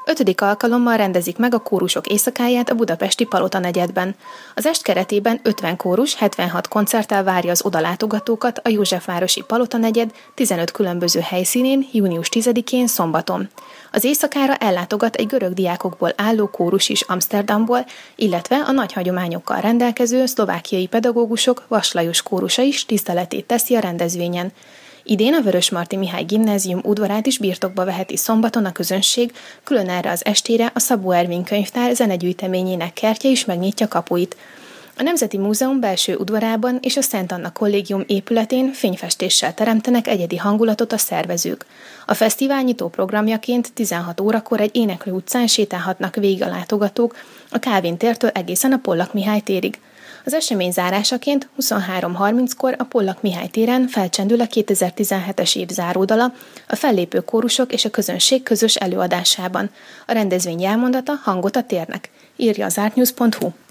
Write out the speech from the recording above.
5. alkalommal rendezik meg a kórusok éjszakáját a budapesti Palota negyedben. Az est keretében 50 kórus 76 koncerttel várja az odalátogatókat a Józsefvárosi Palota negyed 15 különböző helyszínén június 10-én szombaton. Az éjszakára ellátogat egy görög diákokból álló kórus is Amsterdamból, illetve a nagy hagyományokkal rendelkező szlovákiai pedagógusok Vas Lajos kórusa is tiszteletét teszi a rendezvényen. Idén a Vörösmarty Mihály Gimnázium udvarát is birtokba veheti szombaton a közönség, külön erre az estére a Szabó Ervin könyvtár zenegyűjteményének kertje is megnyitja kapuit. A Nemzeti Múzeum belső udvarában és a Szent Anna Kollégium épületén fényfestéssel teremtenek egyedi hangulatot a szervezők. A fesztivál nyitó programjaként 16 órakor egy éneklő utcán sétálhatnak végig a látogatók a Kálvin tértől egészen a Pollak Mihály térig. Az esemény zárásaként 23:30-kor a Pollak Mihály téren felcsendül a 2017-es év záródala a fellépő kórusok és a közönség közös előadásában. A rendezvény jelmondata Hangot a térnek, írja az artnews.hu.